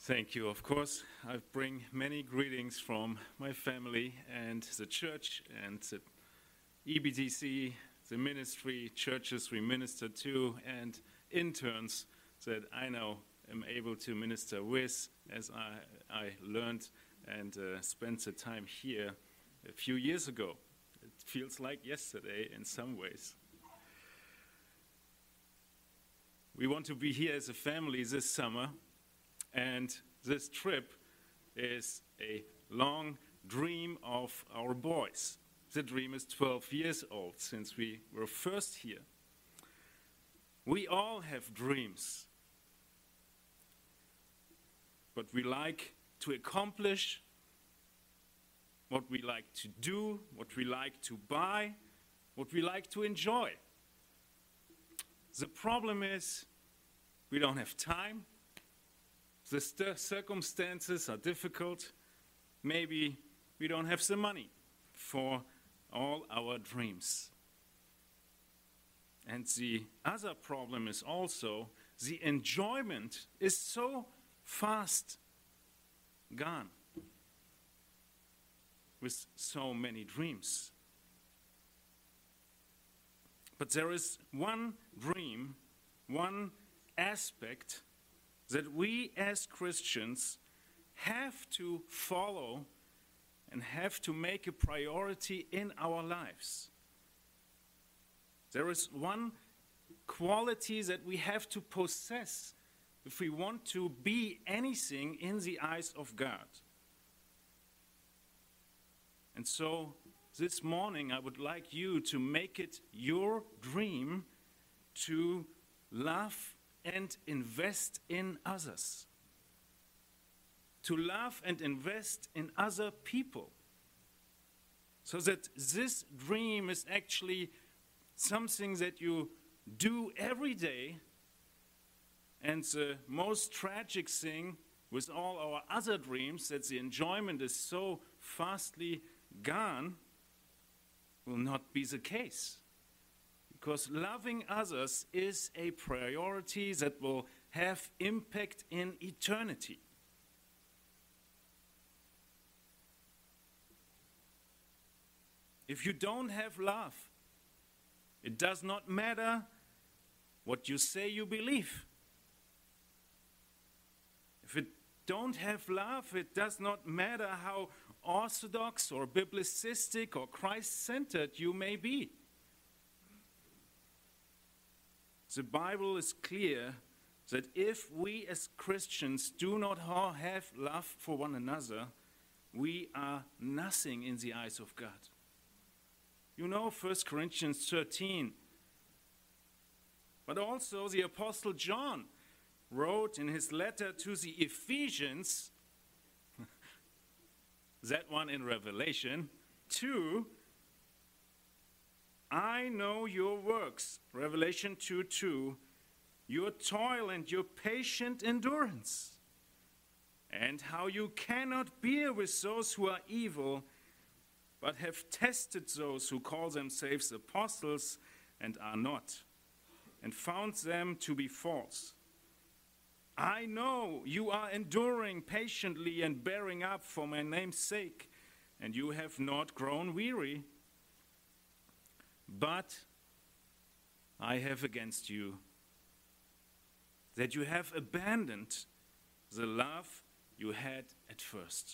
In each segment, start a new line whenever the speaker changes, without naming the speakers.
Thank you. Of course, I bring many greetings from my family and the church and the EBTC, the ministry, churches we minister to, and interns that I now am able to minister with as I learned and spent the time here a few years ago. It feels like yesterday in some ways. We want to be here as a family this summer. And this trip is a long dream of our boys. The dream is 12 years old since we were first here. We all have dreams, but we like to accomplish what we like to do, what we like to buy, what we like to enjoy. The problem is we don't have time. The circumstances are difficult. Maybe we don't have the money for all our dreams. And the other problem is also the enjoyment is so fast gone with so many dreams. But there is one dream, one aspect that we as Christians have to follow and have to make a priority in our lives. There is one quality that we have to possess if we want to be anything in the eyes of God. And so this morning I would like you to make it your dream to love and invest in others. To love and invest in other people. So that this dream is actually something that you do every day. And the most tragic thing with all our other dreams, that the enjoyment is so fastly gone, will not be the case. Because loving others is a priority that will have impact in eternity. If you don't have love, it does not matter what you say you believe. If you don't have love, it does not matter how orthodox or biblicistic or Christ-centered you may be. The Bible is clear that if we as Christians do not have love for one another, we are nothing in the eyes of God. You know 1 Corinthians 13. But also the Apostle John wrote in his letter to the Ephesians, that one in Revelation 2, I know your works, Revelation 2:2, your toil and your patient endurance, and how you cannot bear with those who are evil, but have tested those who call themselves apostles and are not, and found them to be false. I know you are enduring patiently and bearing up for my name's sake, and you have not grown weary. But I have against you that you have abandoned the love you had at first.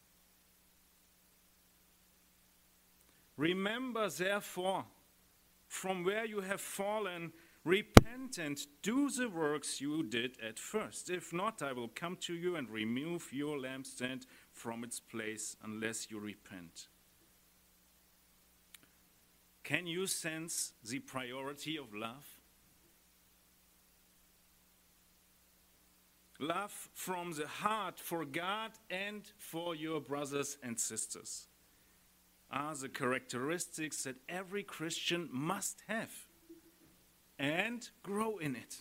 Remember, therefore, from where you have fallen, repent and do the works you did at first. If not, I will come to you and remove your lampstand from its place unless you repent. Can you sense the priority of love? Love from the heart for God and for your brothers and sisters are the characteristics that every Christian must have and grow in it.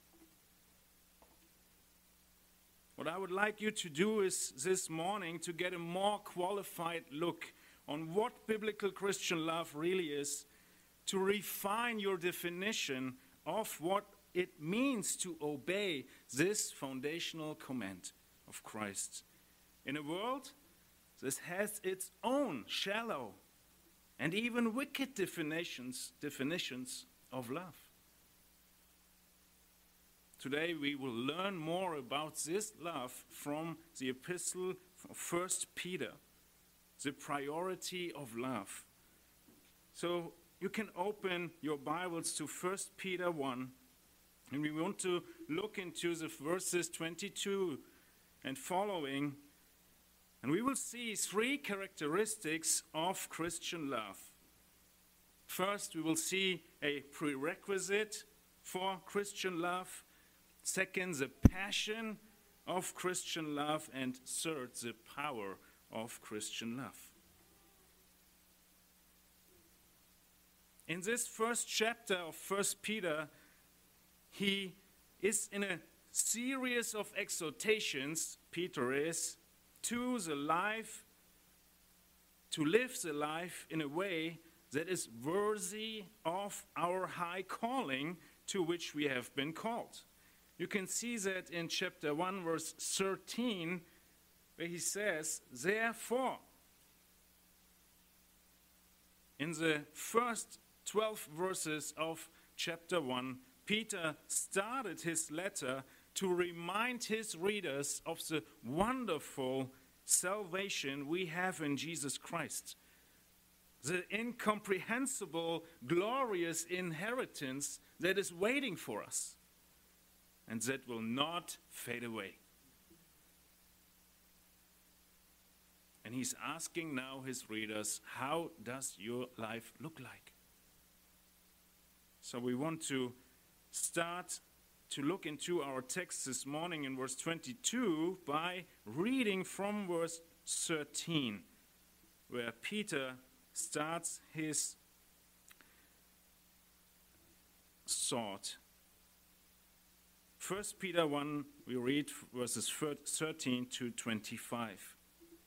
What I would like you to do is this morning to get a more qualified look on what biblical Christian love really is, to refine your definition of what it means to obey this foundational command. of Christ. In a world that has its own shallow and even wicked definitions of love. Today we will learn more about this love from the epistle of 1 Peter, the priority of love. So you can open your Bibles to 1 Peter 1, and we want to look into the verses 22 and following, and we will see three characteristics of Christian love. First, we will see a prerequisite for Christian love. Second, the passion of Christian love. And third, the power of Christian love. In this first chapter of 1 Peter, he is in a series of exhortations, Peter is, to live the life in a way that is worthy of our high calling to which we have been called. You can see that in chapter 1, verse 13, where he says, therefore, in the first 12 verses of chapter 1, Peter started his letter to remind his readers of the wonderful salvation we have in Jesus Christ, the incomprehensible, glorious inheritance that is waiting for us, and that will not fade away. And he's asking now his readers, how does your life look like? So we want to start to look into our text this morning in verse 22 by reading from verse 13, where Peter starts his thought. 1 Peter 1, we read verses 13 to 25.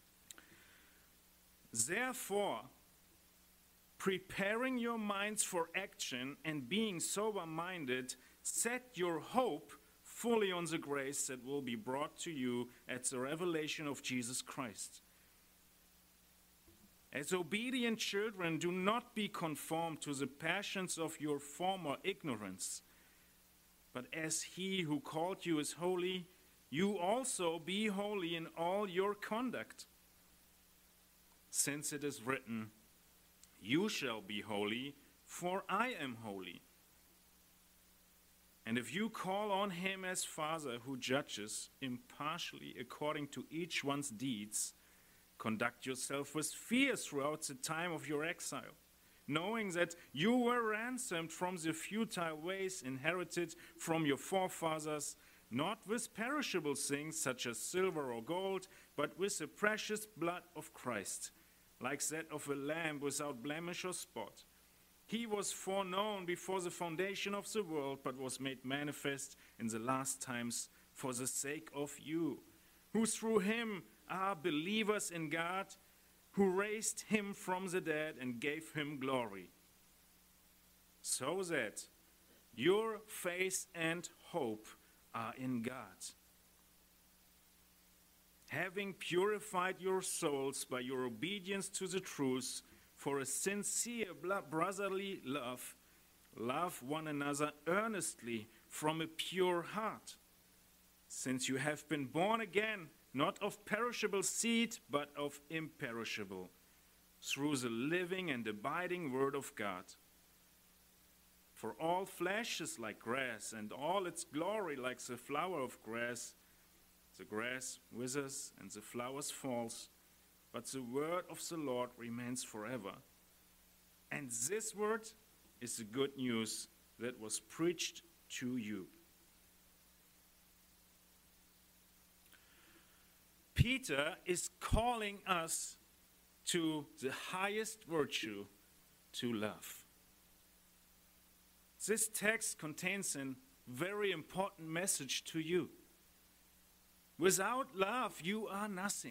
Therefore, preparing your minds for action and being sober-minded, set your hope fully on the grace that will be brought to you at the revelation of Jesus Christ. As obedient children, do not be conformed to the passions of your former ignorance, but as he who called you is holy, you also be holy in all your conduct. Since it is written, you shall be holy, for I am holy. And if you call on him as Father who judges impartially according to each one's deeds, conduct yourself with fear throughout the time of your exile, knowing that you were ransomed from the futile ways inherited from your forefathers, not with perishable things such as silver or gold, but with the precious blood of Christ, like that of a lamb without blemish or spot. He was foreknown before the foundation of the world, but was made manifest in the last times for the sake of you, who through him are believers in God, who raised him from the dead and gave him glory, so that your faith and hope are in God. Having purified your souls by your obedience to the truth, for a sincere brotherly love, love one another earnestly from a pure heart, since you have been born again, not of perishable seed, but of imperishable, through the living and abiding word of God. For all flesh is like grass, and all its glory like the flower of grass. The grass withers and the flowers falls, but the word of the Lord remains forever. And this word is the good news that was preached to you. Peter is calling us to the highest virtue, to love. This text contains a very important message to you. Without love, you are nothing.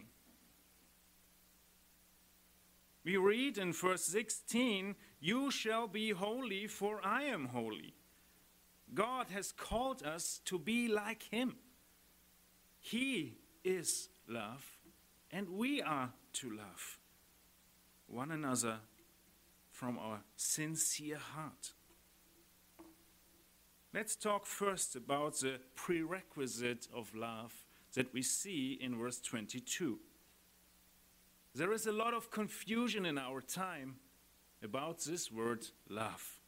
We read in verse 16, you shall be holy, for I am holy. God has called us to be like him. He is love, and we are to love one another from our sincere heart. Let's talk first about the prerequisite of love that we see in verse 22. There is a lot of confusion in our time about this word love.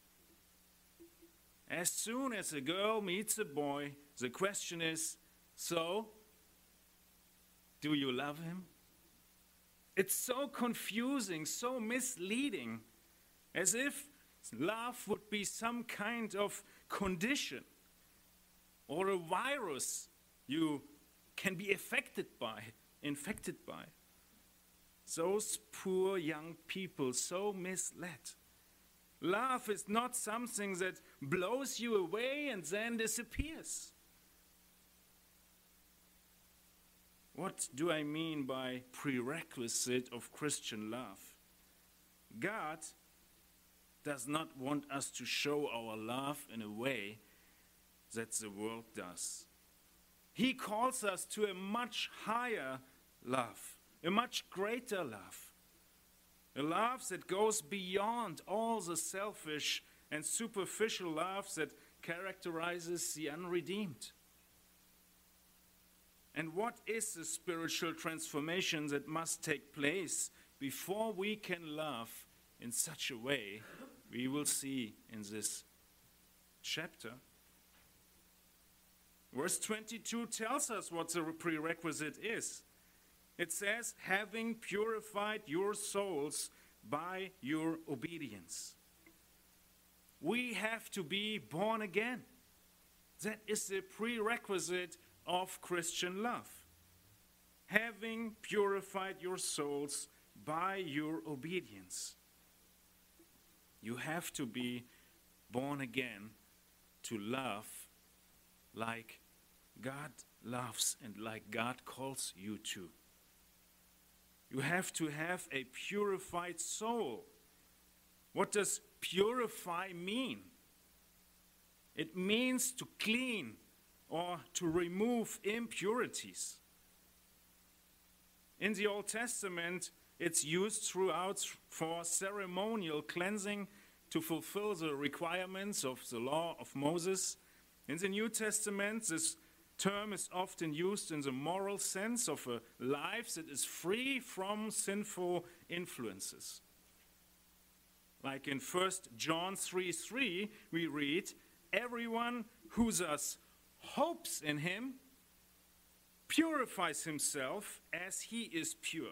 As soon as a girl meets a boy, the question is, so, do you love him? It's so confusing, so misleading, as if love would be some kind of condition or a virus you can be infected by. Those poor young people, so misled. Love is not something that blows you away and then disappears. What do I mean by prerequisite of Christian love? God does not want us to show our love in a way that the world does. He calls us to a much higher love, a much greater love. A love that goes beyond all the selfish and superficial love that characterizes the unredeemed. And what is the spiritual transformation that must take place before we can love in such a way? We will see in this chapter. Verse 22 tells us what the prerequisite is. It says, having purified your souls by your obedience. We have to be born again. That is the prerequisite of Christian love. Having purified your souls by your obedience. You have to be born again to love like God loves and like God calls you to. You have to have a purified soul. What does purify mean? It means to clean or to remove impurities. In the Old Testament, it's used throughout for ceremonial cleansing to fulfill the requirements of the law of Moses. In the New Testament, this term is often used in the moral sense of a life that is free from sinful influences. Like in 1 John 3:3, we read, everyone who thus hopes in him purifies himself as he is pure.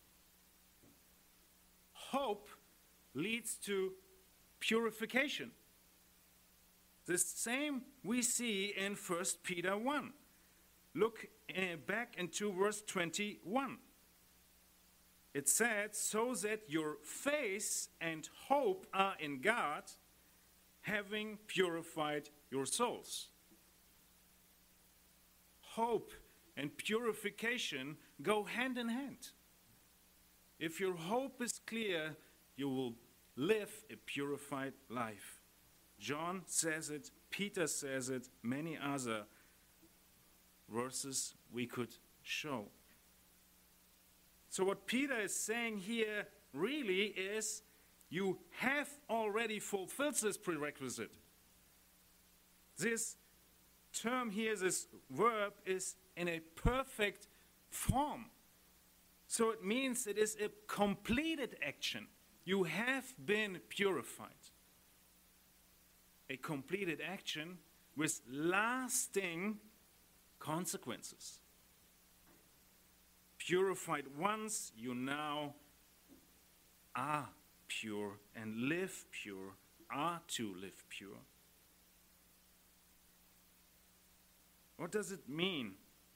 Hope leads to purification. The same we see in 1 Peter 1. Look back into verse 21. It said, so that your faith and hope are in God, having purified your souls. Hope and purification go hand in hand. If your hope is clear, you will live a purified life. John says it, Peter says it, many other verses we could show. So what Peter is saying here really is, you have already fulfilled this prerequisite. This term here, this verb, is in a perfect form. So it means it is a completed action. You have been purified. A completed action with lasting consequences. Purified once, you now are pure and live pure, are to live pure. What does it mean?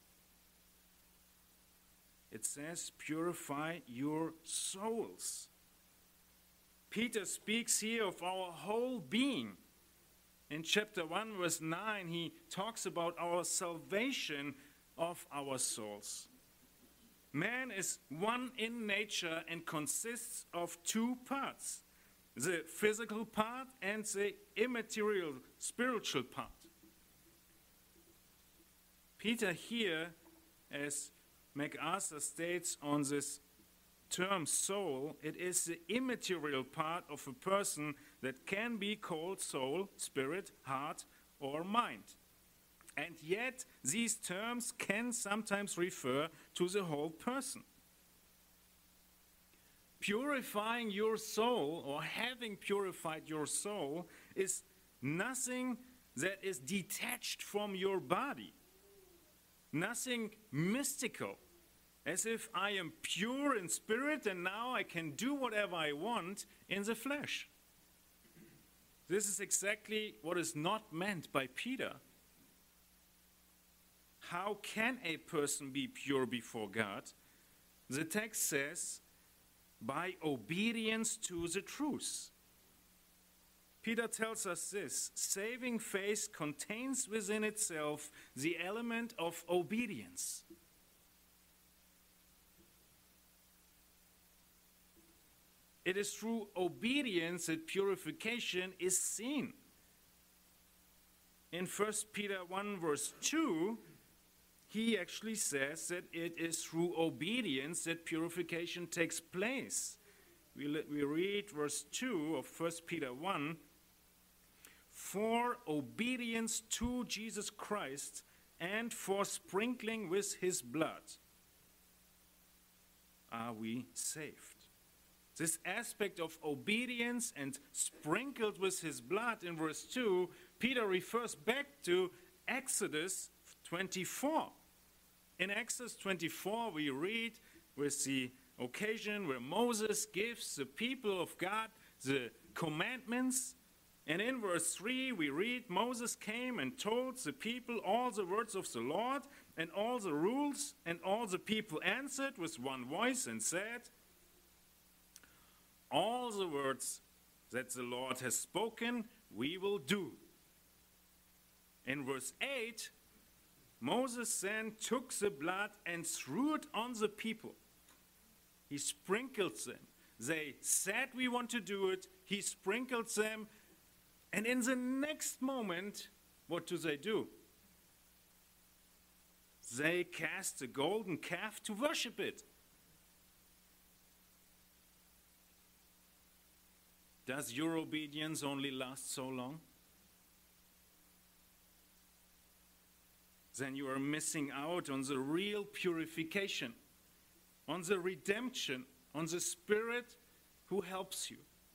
It says, purify your souls. Peter speaks here of our whole being. In chapter 1, verse 9, he talks about our salvation of our souls. Man is one in nature and consists of two parts, the physical part and the immaterial spiritual part. Peter here, as MacArthur states on this term soul, it is the immaterial part of a person that can be called soul, spirit, heart, or mind. And yet, these terms can sometimes refer to the whole person. Purifying your soul, or having purified your soul, is nothing that is detached from your body. Nothing mystical, as if I am pure in spirit and now I can do whatever I want in the flesh. This is exactly what is not meant by Peter. How can a person be pure before God? The text says, by obedience to the truth. Peter tells us this: saving faith contains within itself the element of obedience. It is through obedience that purification is seen. In 1 Peter 1 verse 2, he actually says that it is through obedience that purification takes place. We read verse 2 of 1 Peter 1, for obedience to Jesus Christ and for sprinkling with his blood are we saved. This aspect of obedience and sprinkled with his blood in verse 2, Peter refers back to Exodus 24. In Exodus 24, we read with the occasion where Moses gives the people of God the commandments. And in verse 3, we read, Moses came and told the people all the words of the Lord and all the rules, and all the people answered with one voice and said, all the words that the Lord has spoken, we will do. In verse 8, Moses then took the blood and threw it on the people. He sprinkled them. They said, we want to do it. He sprinkled them. And in the next moment, what do? They cast the golden calf to worship it. Does your obedience only last so long? Then you are missing out on the real purification, on the redemption, on the Spirit who helps you.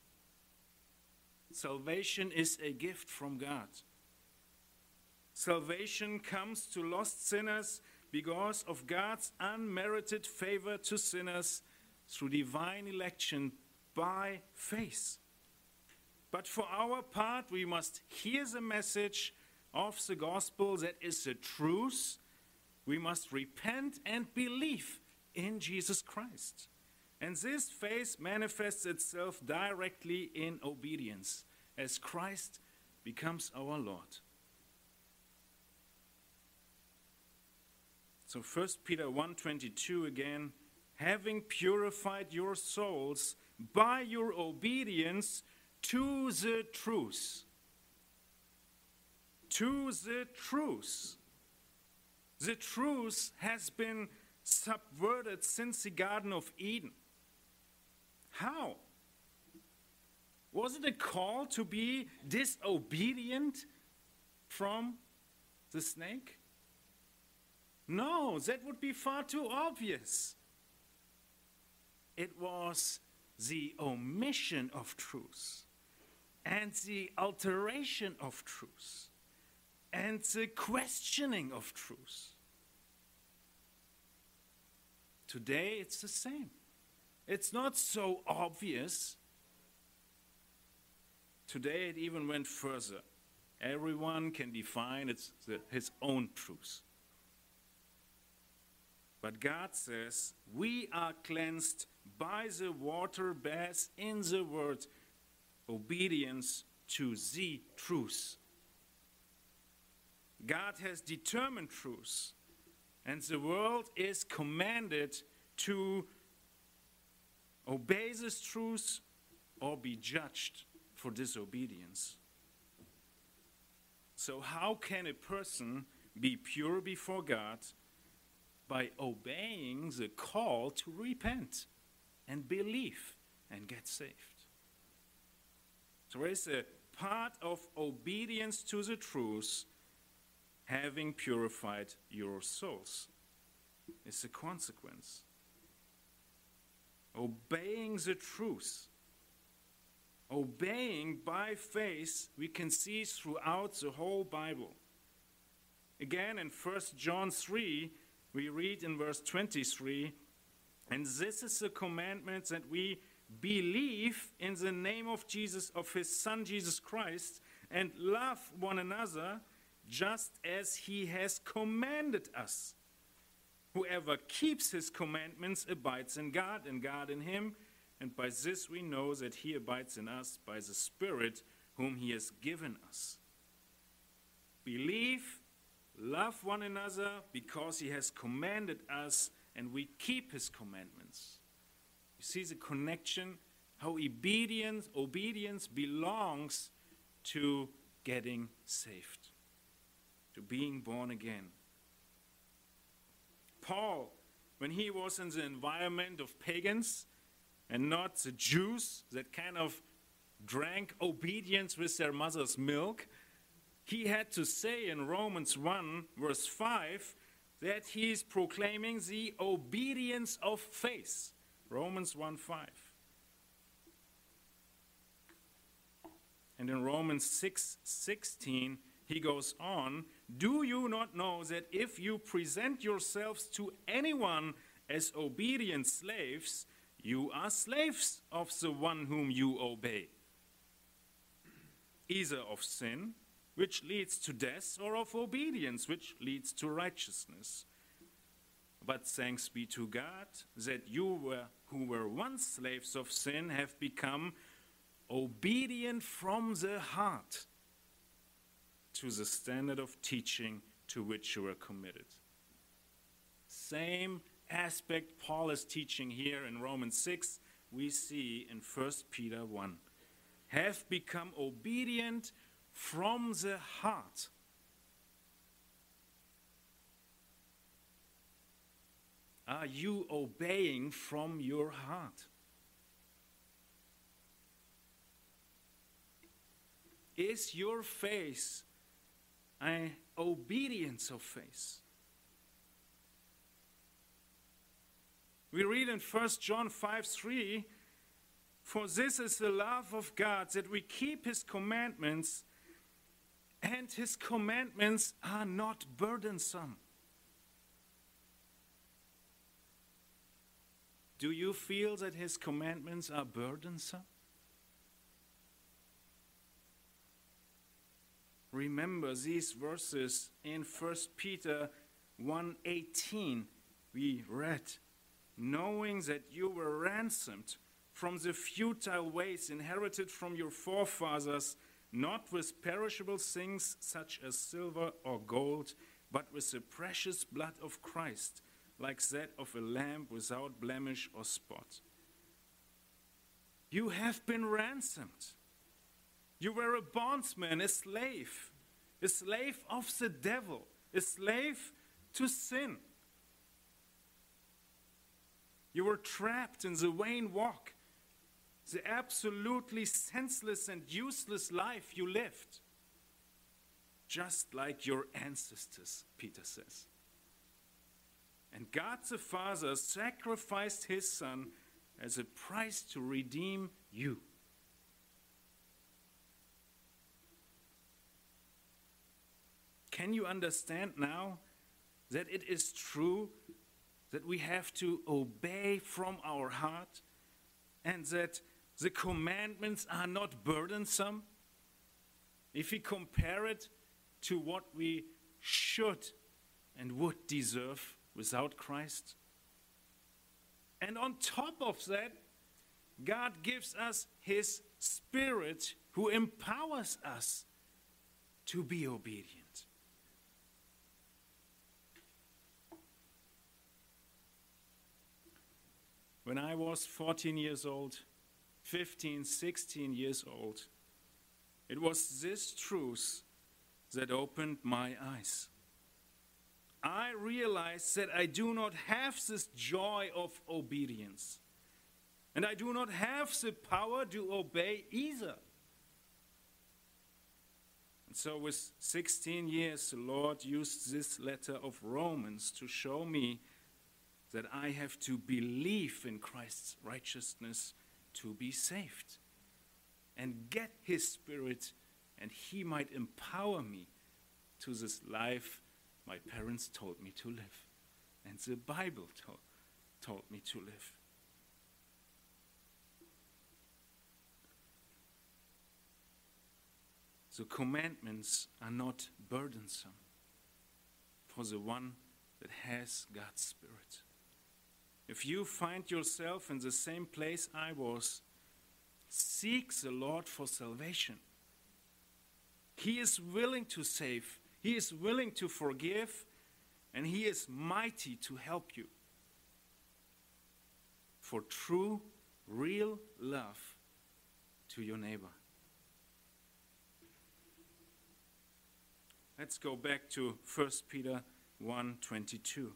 Salvation is a gift from God. Salvation comes to lost sinners because of God's unmerited favor to sinners through divine election by faith. But for our part, we must hear the message of the gospel that is the truth. We must repent and believe in Jesus Christ. And this faith manifests itself directly in obedience as Christ becomes our Lord. So 1 Peter 1:22 again, having purified your souls by your obedience to the truth. To the truth. The truth has been subverted since the Garden of Eden. How? Was it a call to be disobedient from the snake? No, that would be far too obvious. It was the omission of truth and the alteration of truth and the questioning of truth. Today it's the same. It's not so obvious. Today it even went further. Everyone can define his own truth. But God says we are cleansed by the water bath in the word obedience to the truth. God has determined truth, and the world is commanded to obey this truth or be judged for disobedience. So how can a person be pure before God by obeying the call to repent and believe and get saved. So there is a part of obedience to the truth, having purified your souls. It's a consequence. Obeying the truth. Obeying by faith, we can see throughout the whole Bible. Again, in 1 John 3, we read in verse 23, "And this is the commandment, that we believe in the name of Jesus, of his Son Jesus Christ, and love one another just as he has commanded us. Whoever keeps his commandments abides in God, and God in him. And by this we know that he abides in us by the Spirit whom he has given us." Believe, love one another because he has commanded us, and we keep his commandments. You see the connection, how obedience belongs to getting saved, to being born again. Paul, when he was in the environment of pagans and not the Jews that kind of drank obedience with their mother's milk, he had to say in Romans 1, verse 5, that he is proclaiming the obedience of faith. Romans 1:5. And in Romans 6:16, he goes on, "Do you not know that if you present yourselves to anyone as obedient slaves, you are slaves of the one whom you obey, either of sin, which leads to death, or of obedience, which leads to righteousness. But thanks be to God that you who were once slaves of sin have become obedient from the heart to the standard of teaching to which you were committed." Same aspect Paul is teaching here in Romans 6, we see in 1 Peter 1. Have become obedient from the heart. Are you obeying from your heart? Is your faith an obedience of faith? We read in 1 John 5:3, "For this is the love of God, that we keep his commandments, and his commandments are not burdensome." Do you feel that his commandments are burdensome? Remember these verses in 1 Peter 1:18. We read, "Knowing that you were ransomed from the futile ways inherited from your forefathers, not with perishable things such as silver or gold, but with the precious blood of Christ, like that of a lamb without blemish or spot." You have been ransomed. You were a bondsman, a slave of the devil, a slave to sin. You were trapped in the vain walk, the absolutely senseless and useless life you lived, just like your ancestors, Peter says. And God the Father sacrificed his Son as a price to redeem you. Can you understand now that it is true that we have to obey from our heart, and that the commandments are not burdensome? If we compare it to what we should and would deserve without Christ. And on top of that, God gives us his Spirit who empowers us to be obedient. When I was 14 years old, 15, 16 years old, it was this truth that opened my eyes. I realize that I do not have this joy of obedience. And I do not have the power to obey either. And so with 16 years, the Lord used this letter of Romans to show me that I have to believe in Christ's righteousness to be saved and get his Spirit, and he might empower me to this life my parents told me to live and the Bible told me to live. The commandments are not burdensome for the one that has God's Spirit. If you find yourself in the same place I was, seek the Lord for salvation. He is willing to save, he is willing to forgive, and he is mighty to help you. For true, real love to your neighbor. Let's go back to 1 Peter 1:22.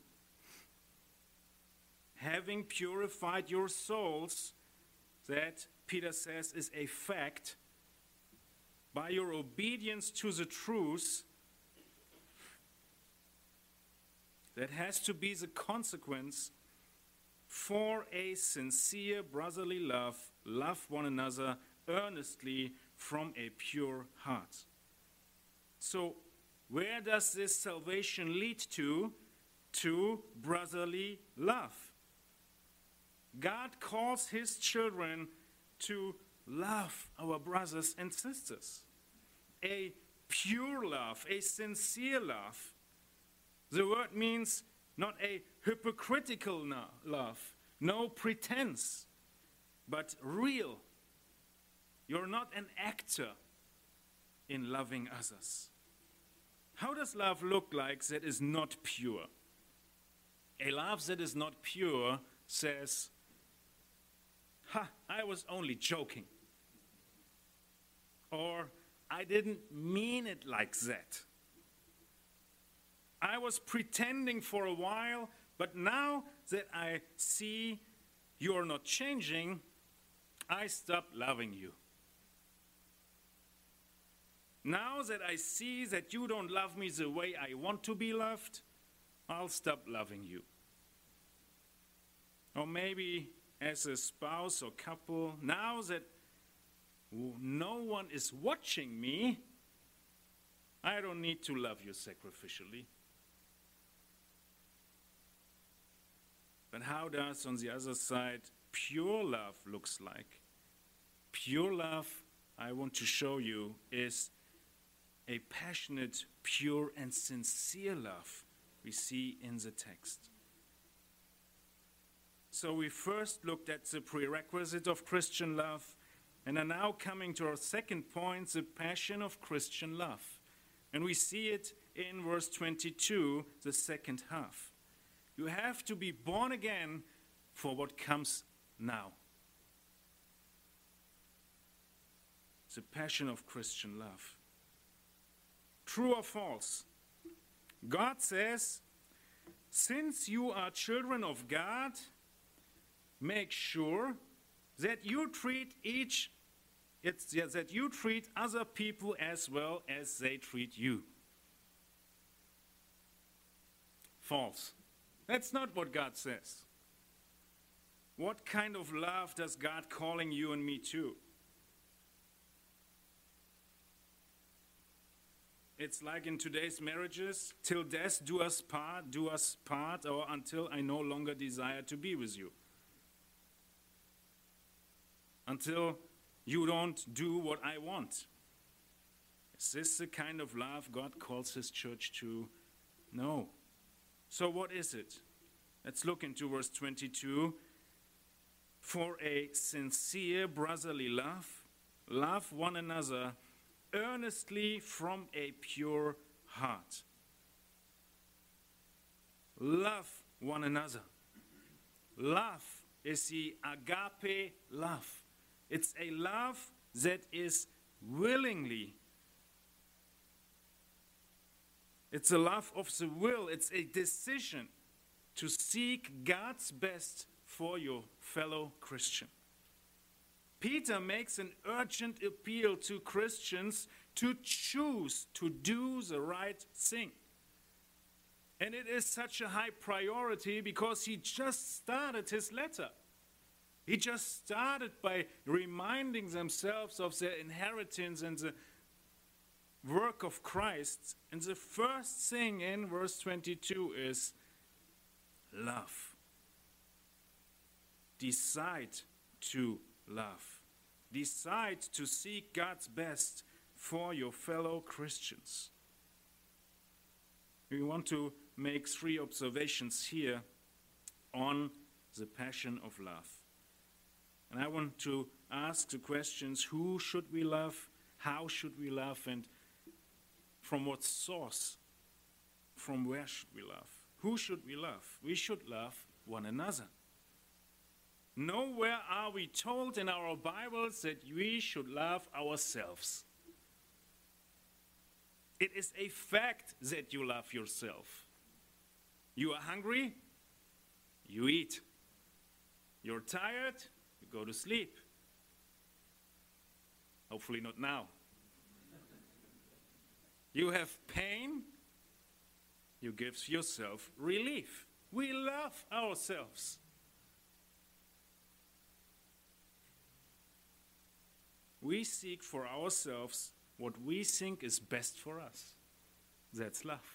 Having purified your souls, that Peter says is a fact, by your obedience to the truth, that has to be the consequence for a sincere brotherly love. Love one another earnestly from a pure heart. So, where does this salvation lead to? To brotherly love. God calls his children to love our brothers and sisters. A pure love, a sincere love. The word means not a hypocritical love, no pretense, but real. You're not an actor in loving others. How does love look like that is not pure? A love that is not pure says, I was only joking. Or, I didn't mean it like that. I was pretending for a while, but now that I see you're not changing, I stopped loving you. Now that I see that you don't love me the way I want to be loved, I'll stop loving you. Or maybe as a spouse or couple, now that no one is watching me, I don't need to love you sacrificially. But how does, on the other side, pure love looks like? Pure love, I want to show you, is a passionate, pure, and sincere love we see in the text. So we first looked at the prerequisite of Christian love, and are now coming to our second point, the passion of Christian love. And we see it in verse 22, the second half. You have to be born again for what comes now. The passion of Christian love. True or false? God says, since you are children of God, make sure that you treat other people as well as they treat you. False. That's not what God says. What kind of love does God calling you and me to? It's like in today's marriages, till death do us part, or until I no longer desire to be with you. Until you don't do what I want. Is this the kind of love God calls his church to? No. So what is it? Let's look into verse 22. For a sincere brotherly love, love one another earnestly from a pure heart. Love one another. Love is the agape love. It's a love that is willingly It's a love of the will. It's a decision to seek God's best for your fellow Christian. Peter makes an urgent appeal to Christians to choose to do the right thing. And it is such a high priority because he just started his letter. He just started by reminding themselves of their inheritance and the work of Christ. And the first thing in verse 22 is love. Decide to love. Decide to seek God's best for your fellow Christians. We want to make 3 observations here on the passion of love. And I want to ask the questions: who should we love? How should we love? And from what source? From where should we love? Who should we love? We should love one another. Nowhere are we told in our Bibles that we should love ourselves. It is a fact that you love yourself. You are hungry, you eat. You're tired, you go to sleep. Hopefully not now. You have pain, you give yourself relief. We love ourselves. We seek for ourselves what we think is best for us. That's love.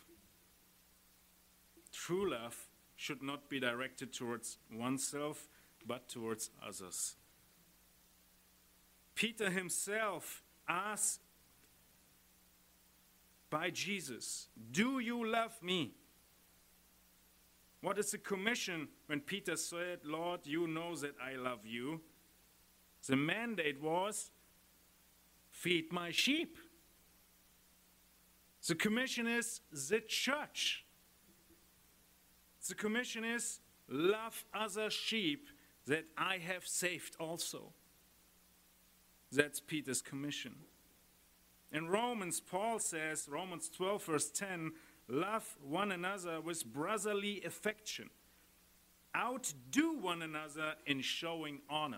True love should not be directed towards oneself, but towards others. Peter himself asked by Jesus, "Do you love me?" What is the commission when Peter said, "Lord, you know that I love you"? The mandate was, feed my sheep. The commission is the church. The commission is love other sheep that I have saved also. That's Peter's commission. In Romans, Paul says, Romans 12 verse 10, love one another with brotherly affection. Outdo one another in showing honor.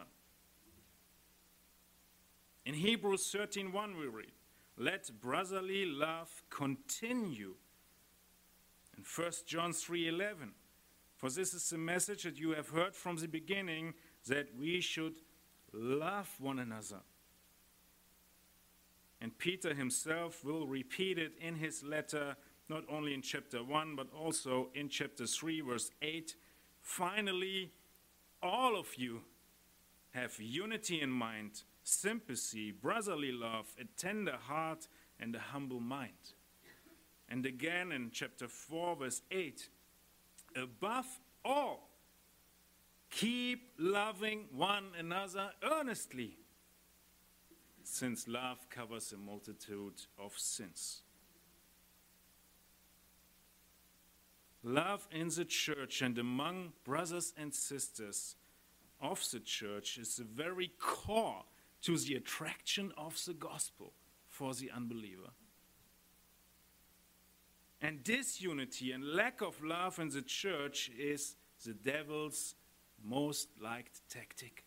In Hebrews 13:1 we read, let brotherly love continue. In 1 John 3:11, for this is the message that you have heard from the beginning, that we should love one another. And Peter himself will repeat it in his letter, not only in chapter 1, but also in chapter 3, verse 8. Finally, all of you have unity in mind, sympathy, brotherly love, a tender heart, and a humble mind. And again in chapter 4, verse 8, above all, keep loving one another earnestly, since love covers a multitude of sins. Love in the church and among brothers and sisters of the church is the very core to the attraction of the gospel for the unbeliever. And disunity and lack of love in the church is the devil's most liked tactic.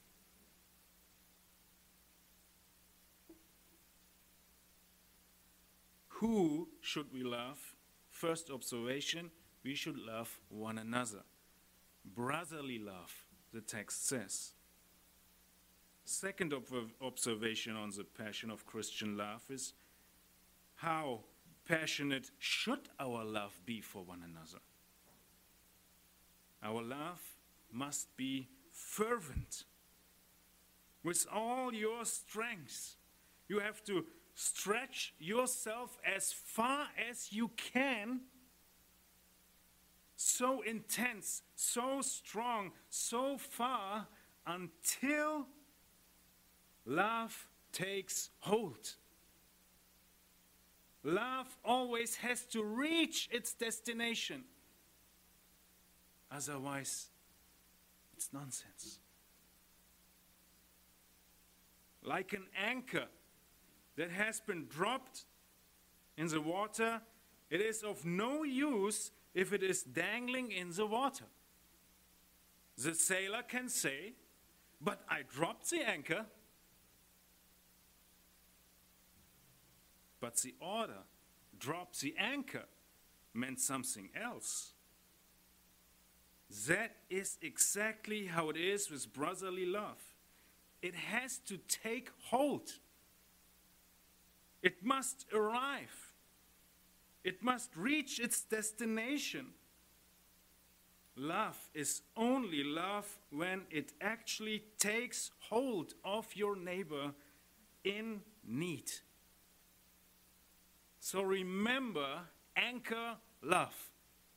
Who should we love? First observation, we should love one another. Brotherly love, the text says. Second observation on the passion of Christian love is how passionate should our love be for one another. Our love must be fervent. With all your strength, you have to stretch yourself as far as you can. So intense, so strong, so far until love takes hold. Love always has to reach its destination. Otherwise, it's nonsense. Like an anchor that has been dropped in the water, It is of no use if it is dangling in the water. The sailor can say, "But I dropped the anchor." But the order, "Drop the anchor," meant something else. That is exactly how it is with brotherly love. It has to take hold. It must arrive. It must reach its destination. Love is only love when it actually takes hold of your neighbor in need. So remember, anchor love.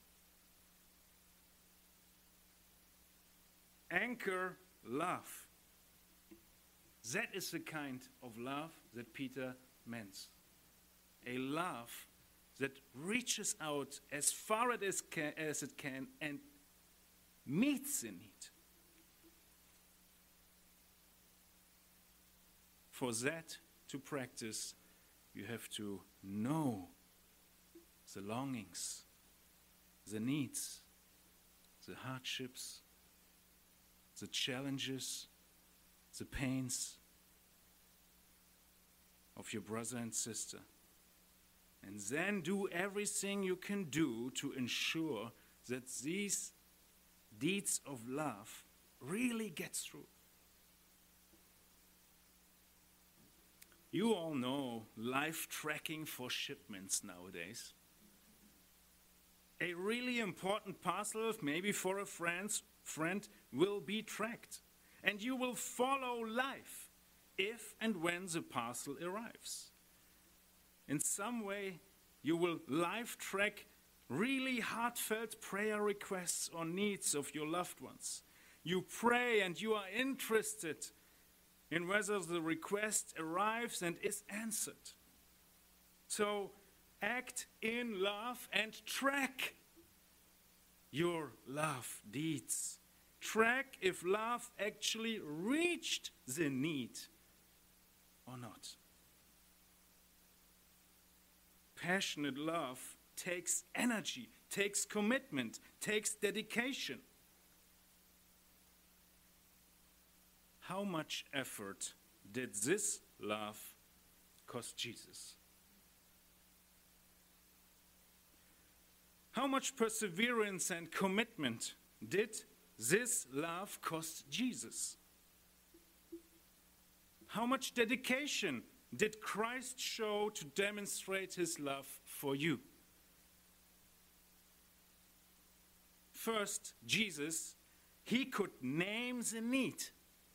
Anchor love. That is the kind of love that Peter meant. A love that reaches out as far as it can and meets the need. For that to practice, you have to know the longings, the needs, the hardships, the challenges, the pains of your brother and sister. And then do everything you can do to ensure that these deeds of love really get through. You all know live tracking for shipments nowadays. A really important parcel, maybe for a friend, will be tracked. And you will follow live if and when the parcel arrives. In some way, you will live track really heartfelt prayer requests or needs of your loved ones. You pray and you are interested in whether the request arrives and is answered. So act in love and track your love deeds. Track if love actually reached the need or not. Passionate love takes energy, takes commitment, takes dedication. How much effort did this love cost Jesus? How much perseverance and commitment did this love cost Jesus? How much dedication did Christ show to demonstrate his love for you? First, Jesus, he could name the need.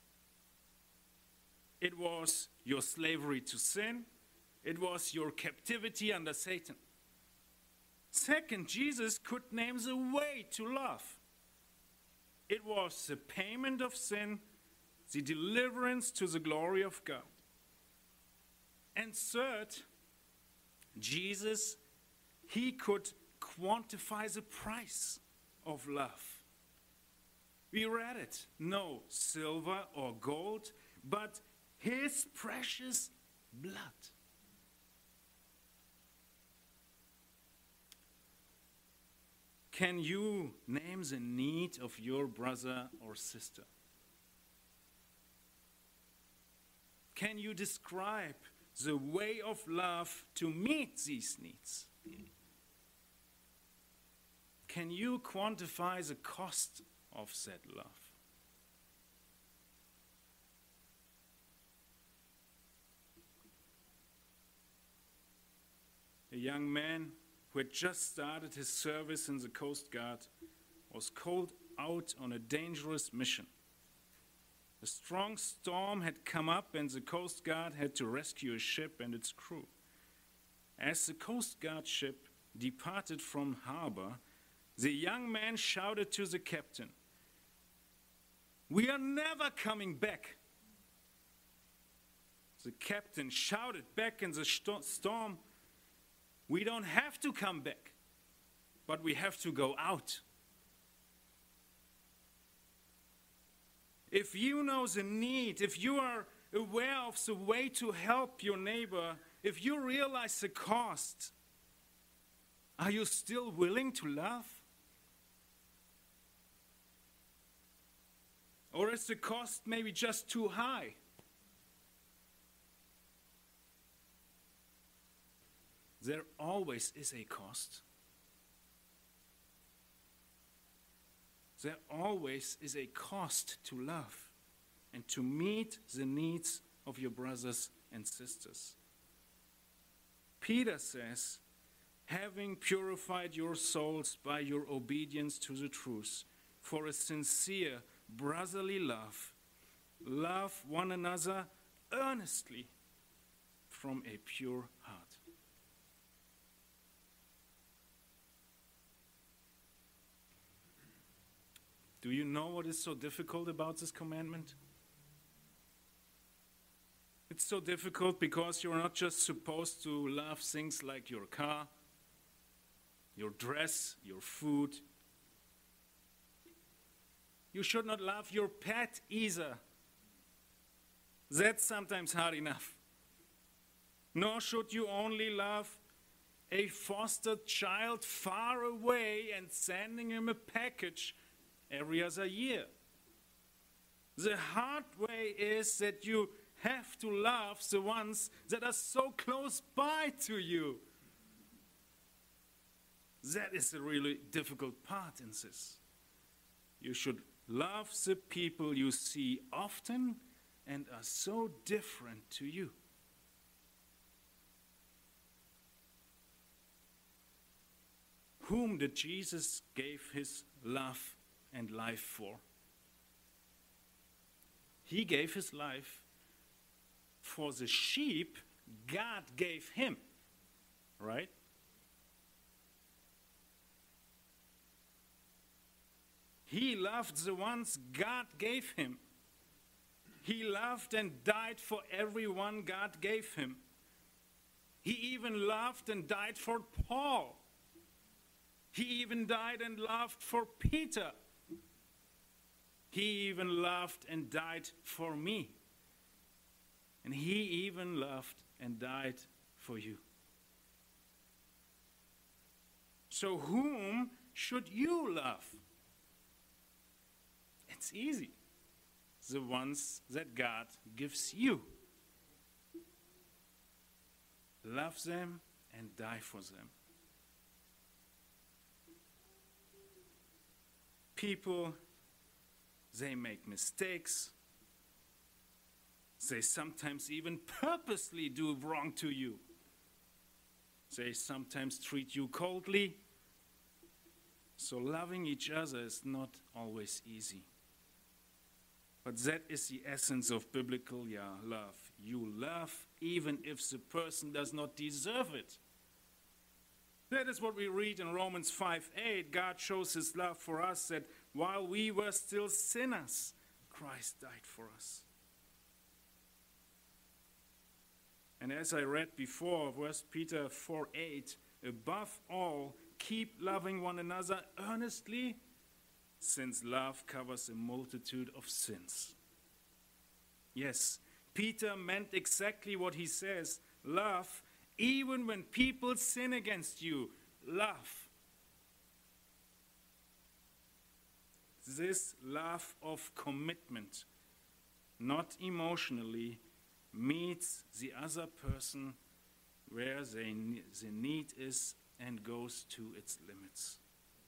It was your slavery to sin. It was your captivity under Satan. Second, Jesus could name the way to love. It was the payment of sin, the deliverance to the glory of God. And third, Jesus, he could quantify the price of love. We read it. No silver or gold, but his precious blood. Can you name the need of your brother or sister? Can you describe the way of love to meet these needs? Can you quantify the cost of that love? A young man who had just started his service in the Coast Guard was called out on a dangerous mission. A strong storm had come up and the Coast Guard had to rescue a ship and its crew. As the Coast Guard ship departed from harbor, the young man shouted to the captain, "We are never coming back." The captain shouted back in the storm, "We don't have to come back, but we have to go out." If you know the need, if you are aware of the way to help your neighbor, if you realize the cost, Are you still willing to love? Or is the cost maybe just too high? There always is a cost. There always is a cost to love and to meet the needs of your brothers and sisters. Peter says, having purified your souls by your obedience to the truth, for a sincere brotherly love, love one another earnestly from a pure heart. Do you know what is so difficult about this commandment? It's so difficult because you're not just supposed to love things like your car, your dress, your food. You should not love your pet either. That's sometimes hard enough. Nor should you only love a foster child far away and sending him a package every other year. The hard way is that you have to love the ones that are so close by to you. That is the really difficult part in this. You should love the people you see often and are so different to you. Whom did Jesus give his love and life for? He gave his life for the sheep God gave him, right? He loved the ones God gave him. He loved and died for everyone God gave him. He even loved and died for Paul. He even died and loved for Peter. He even loved and died for me. And he even loved and died for you. So whom should you love? It's easy. The ones that God gives you. Love them and die for them. People, they make mistakes. They sometimes even purposely do wrong to you. They sometimes treat you coldly. So loving each other is not always easy. But that is the essence of biblical love. You love even if the person does not deserve it. That is what we read in Romans 5:8. God shows his love for us that while we were still sinners, Christ died for us. And as I read before, 1 Peter 4:8, above all, keep loving one another earnestly, since love covers a multitude of sins. Yes, Peter meant exactly what he says. Love, even when people sin against you. Love. This love of commitment, not emotionally, meets the other person where the need is and goes to its limits.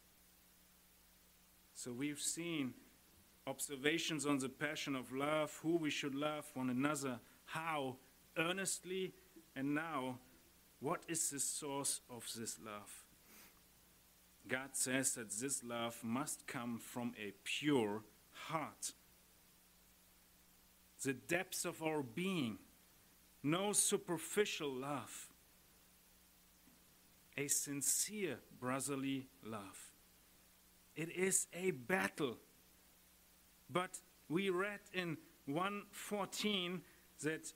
So we've seen observations on the passion of love, who we should love one another, how, earnestly, and now, what is the source of this love? God says that this love must come from a pure heart. The depths of our being, no superficial love, a sincere brotherly love. It is a battle. But we read in 1:14 that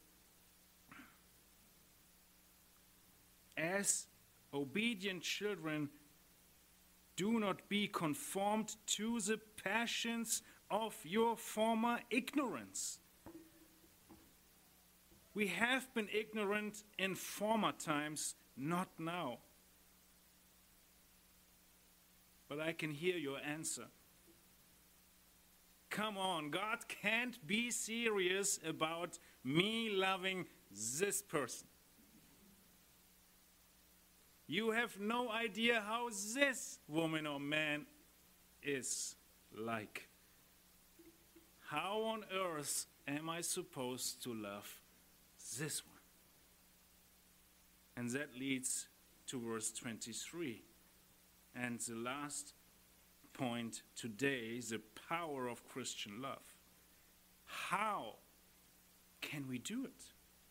as obedient children, do not be conformed to the passions of your former ignorance. We have been ignorant in former times, not now. but I can hear your answer. Come on, God can't be serious about me loving this person. You have no idea how this woman or man is like. How on earth am I supposed to love this one? And that leads to verse 23. And the last point today, the power of Christian love. How can we do it?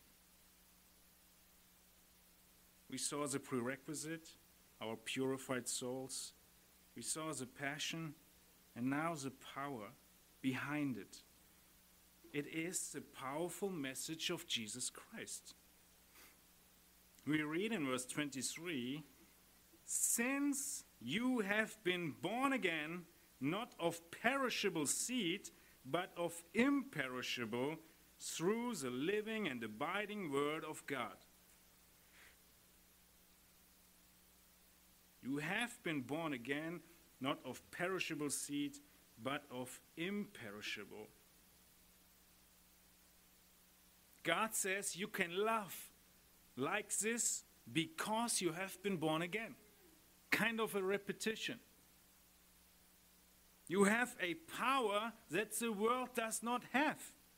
We saw the prerequisite, our purified souls. We saw the passion, and now the power behind it. It is the powerful message of Jesus Christ. We read in verse 23, since you have been born again, not of perishable seed, but of imperishable, through the living and abiding word of God. You have been born again, not of perishable seed, but of imperishable. God says you can love like this because you have been born again. Kind of a repetition. You have a power that the world does not have.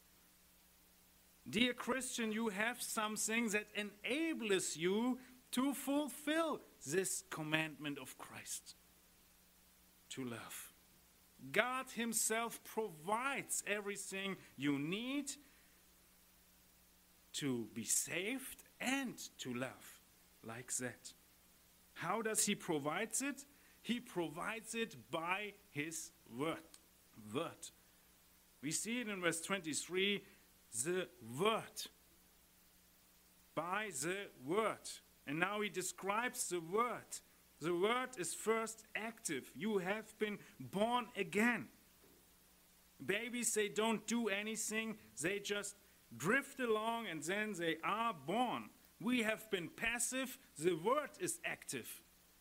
Dear Christian, you have something that enables you to fulfill this commandment of Christ, to love. God himself provides everything you need to be saved and to love like that. How does he provide it? He provides it by his word. We see it in verse 23, the word. By the word. And now he describes the word. The word is first active. You have been born again. Babies, they don't do anything. They just drift along and then they are born. We have been passive. The word is active.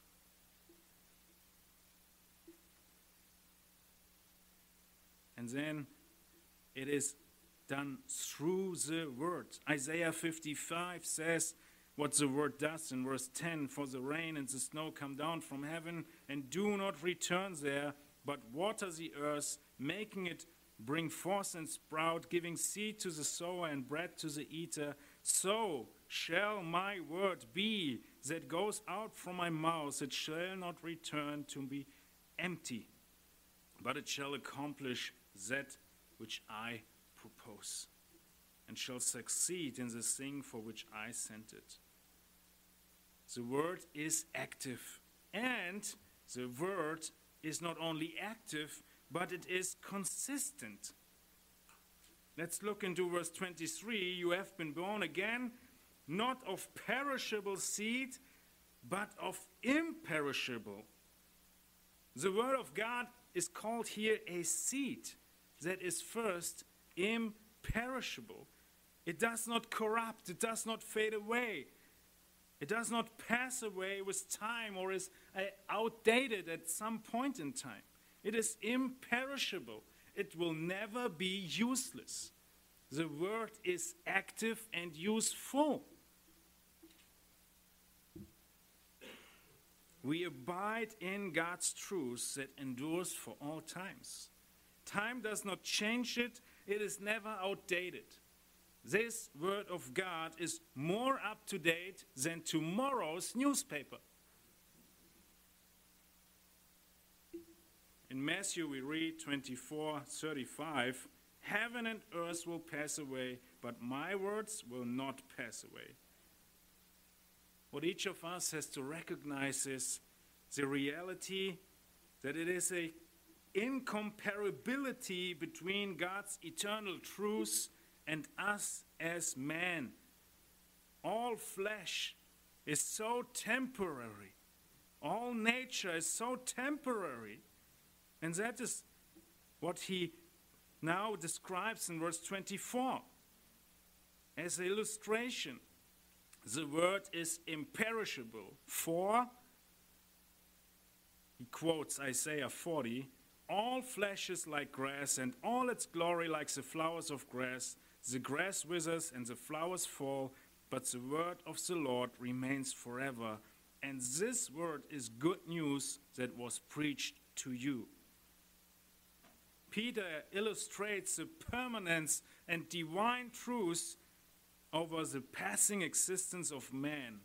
And then it is done through the word. Isaiah 55 says what the word does in verse 10. For the rain and the snow come down from heaven and do not return there, but water the earth, making it bring forth and sprout, giving seed to the sower and bread to the eater. So shall my word be that goes out from my mouth. It shall not return to me empty, but it shall accomplish that which I propose, and shall succeed in the thing for which I sent it. The word is active, and the word is not only active, but it is consistent. Let's look into verse 23. You have been born again, not of perishable seed, but of imperishable. The word of God is called here a seed that is first imperishable. It does not corrupt. It does not fade away. It does not pass away with time or is outdated at some point in time. It is imperishable. It will never be useless. The word is active and useful. We abide in God's truth that endures for all times. Time does not change it. It is never outdated. This word of God is more up to date than tomorrow's newspaper. In Matthew we read 24:35, heaven and earth will pass away, but my words will not pass away. What each of us has to recognize is the reality that it is an incomparability between God's eternal truth and us as man. All flesh is so temporary. All nature is so temporary. And that is what he now describes in verse 24. As an illustration, the word is imperishable, for He quotes Isaiah 40, "All flesh is like grass, and all its glory like the flowers of grass. The grass withers and the flowers fall, but the word of the Lord remains forever. And this word is good news that was preached to you." Peter illustrates the permanence and divine truth over the passing existence of man.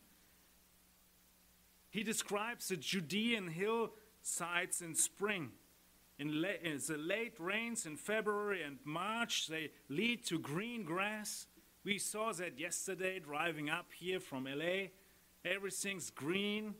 He describes the Judean hillsides in spring. In the late rains in February and March, they lead to green grass. We saw that yesterday driving up here from LA. Everything's green.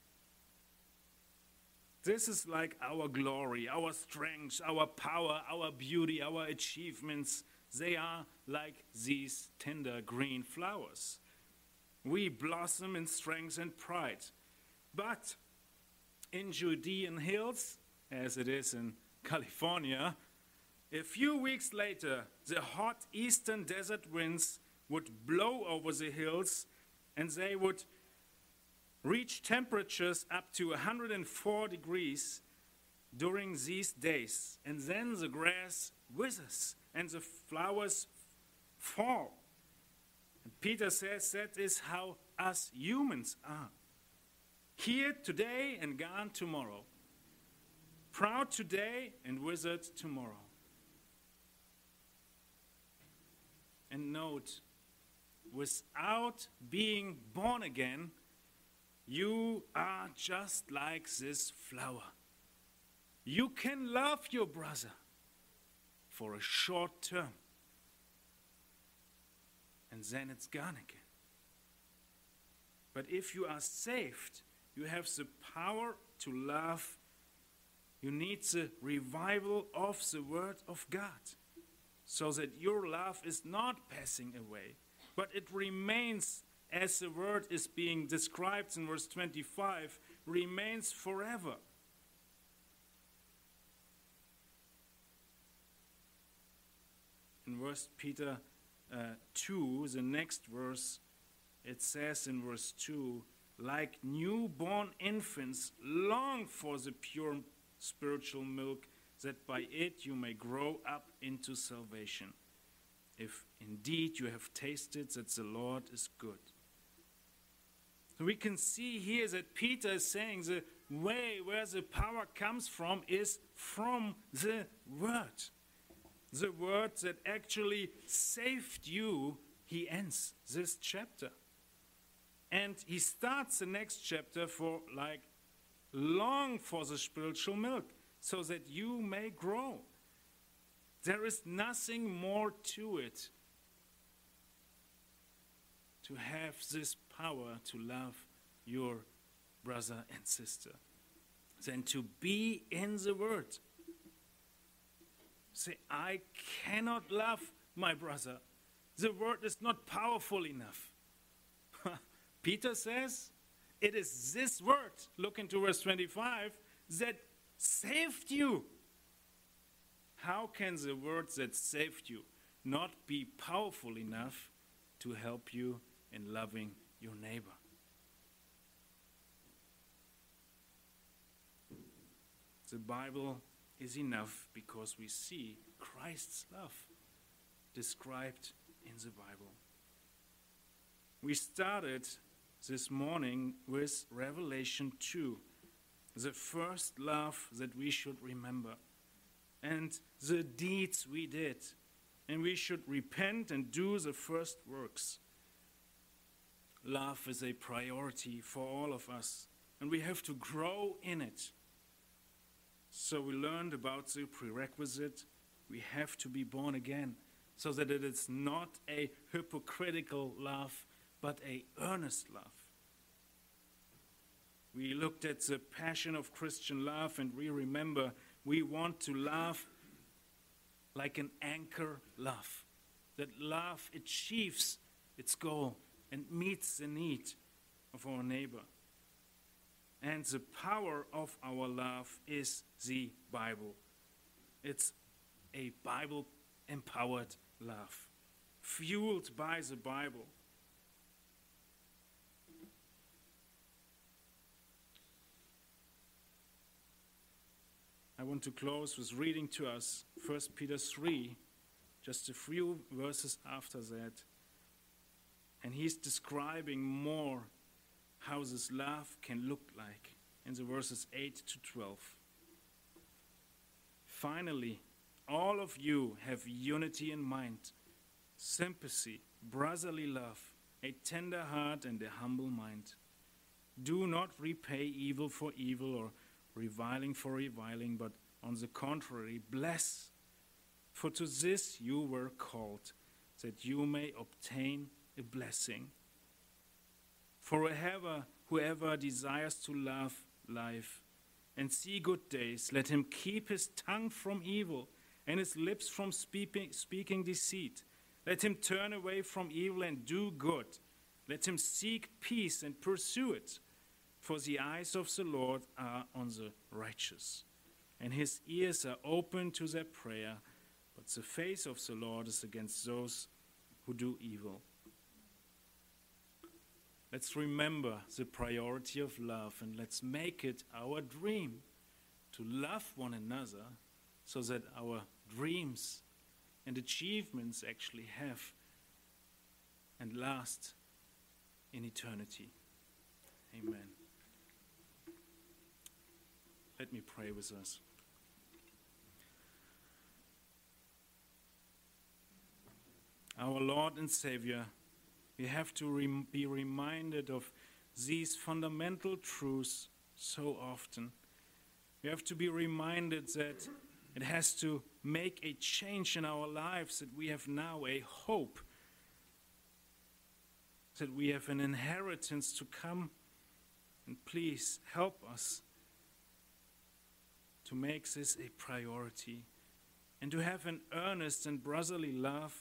This is like our glory, our strength, our power, our beauty, our achievements. They are like these tender green flowers. We blossom in strength and pride. But in Judean hills, as it is in California, a few weeks later, the hot eastern desert winds would blow over the hills, and they would reach temperatures up to 104 degrees during these days. And then the grass withers and the flowers fall. And Peter says that is how us humans are. Here today and gone tomorrow. Proud today and withered tomorrow. And note, without being born again, you are just like this flower. You can love your brother for a short term, and then it's gone again. But if you are saved, you have the power to love. You need the revival of the Word of God, so that your love is not passing away, but it remains, as the Word is being described in verse 25, remains forever. In 1 Peter 2, the next verse, it says in verse 2, "Like newborn infants, long for the pure spiritual milk, that by it you may grow up into salvation, if indeed you have tasted that the Lord is good." So we can see here that Peter is saying the way where the power comes from is from the Word. The Word that actually saved you. He ends this chapter. And he starts the next chapter for like, long for the spiritual milk, so that you may grow. There is nothing more to it, to have this power to love your brother and sister, than to be in the Word. Say, I cannot love my brother. The Word is not powerful enough. Peter says, it is this Word, look into verse 25, that saved you. How can the Word that saved you not be powerful enough to help you in loving your neighbor? The Bible is enough because we see Christ's love described in the Bible. We started this morning with Revelation 2, the first love that we should remember, and the deeds we did, and we should repent and do the first works. Love is a priority for all of us, and we have to grow in it. So we learned about the prerequisite. We have to be born again, so that it is not a hypocritical love, but an earnest love. We looked at the passion of Christian love, and we remember we want to love like an anchor love. That love achieves its goal and meets the need of our neighbor. And the power of our love is the Bible. It's a Bible-empowered love, fueled by the Bible. I want to close with reading to us 1 Peter 3, just a few verses after that. And he's describing more how this love can look like in the verses 8 to 12. Finally, all of you have unity in mind, sympathy, brotherly love, a tender heart, and a humble mind. Do not repay evil for evil or reviling for reviling, but on the contrary, bless. For to this you were called, that you may obtain a blessing. For whoever desires to love life and see good days, let him keep his tongue from evil and his lips from speaking deceit. Let him turn away from evil and do good. Let him seek peace and pursue it. For the eyes of the Lord are on the righteous, and his ears are open to their prayer, but the face of the Lord is against those who do evil. Let's remember the priority of love, and let's make it our dream to love one another so that our dreams and achievements actually have and last in eternity. Amen. Let me pray with us. Our Lord and Savior, we have to be reminded of these fundamental truths so often. We have to be reminded that it has to make a change in our lives, that we have now a hope, that we have an inheritance to come. And please help us to make this a priority and to have an earnest and brotherly love.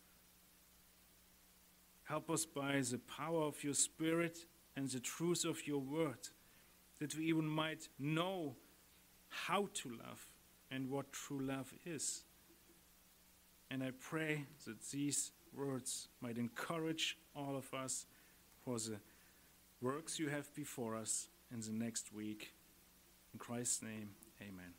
Help us by the power of your Spirit and the truth of your word, that we even might know how to love and what true love is. And I pray that these words might encourage all of us for the works you have before us in the next week. In Christ's name, amen.